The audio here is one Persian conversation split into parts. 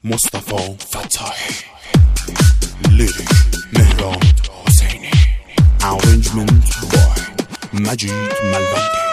مصطفی فتاحی، لیریک مهراد حسینی، arrangement by مجید ملوندی.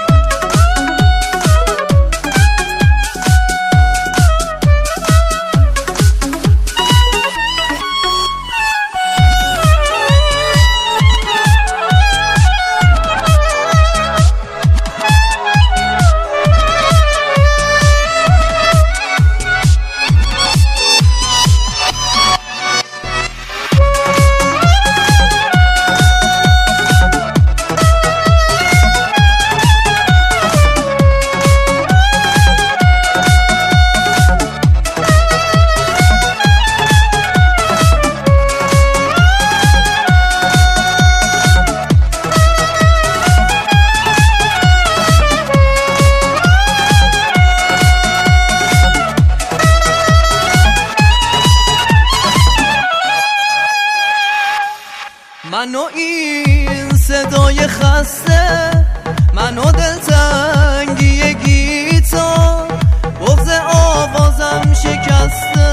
منو این صدای خسته، منو دلتنگی گیتار، بغض آوازم شکسته.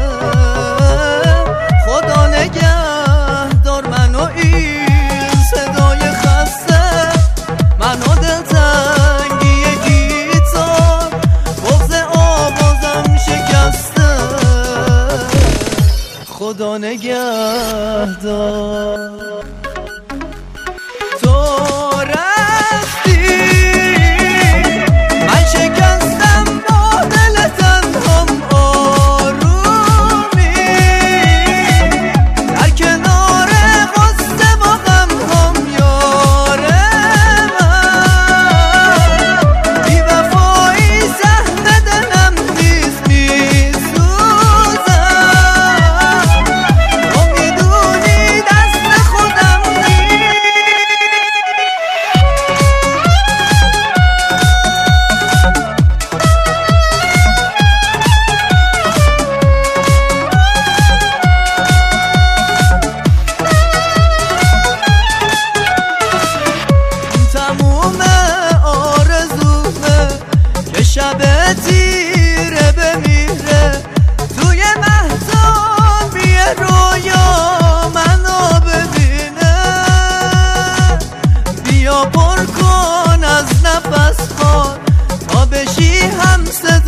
خدا نگهدار منو این صدای خسته، منو دلتنگی گیتار، بغض آوازم شکسته. خدا نگهدار. شب تیره بمیره توی مهتابی رویا منو ببینه. بیا پر کن از نفس خار تا بشی هم صدا